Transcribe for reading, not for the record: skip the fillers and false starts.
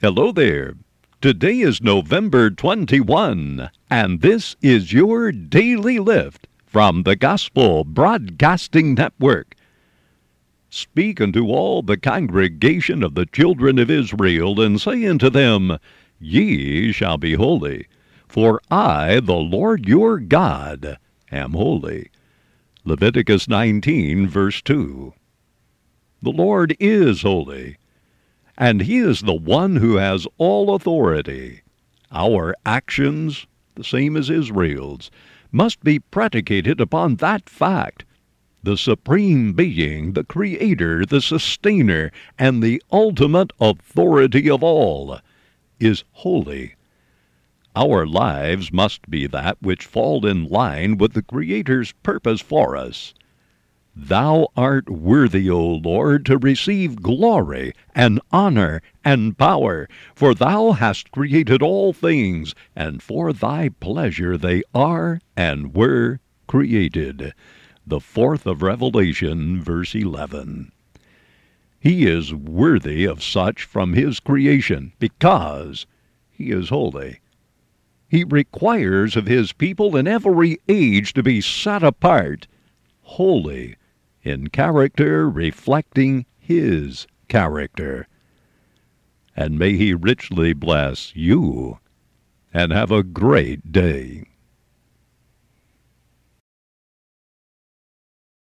Hello there. Today is November 21, and this is your Daily Lift from the Gospel Broadcasting Network. Speak unto all the congregation of the children of Israel, and say unto them, Ye shall be holy, for I, the Lord your God, am holy. Leviticus 19, verse 2. The Lord is holy, and He is the one who has all authority. Our actions, the same as Israel's, must be predicated upon that fact. The Supreme Being, the Creator, the Sustainer, and the ultimate authority of all, is holy. Our lives must be that which fall in line with the Creator's purpose for us. Thou art worthy, O Lord, to receive glory and honor and power, for Thou hast created all things, and for Thy pleasure they are and were created. The 4th of Revelation, verse 11. He is worthy of such from His creation, because He is holy. He requires of His people in every age to be set apart, holy, in character reflecting His character. And may He richly bless you, and have a great day.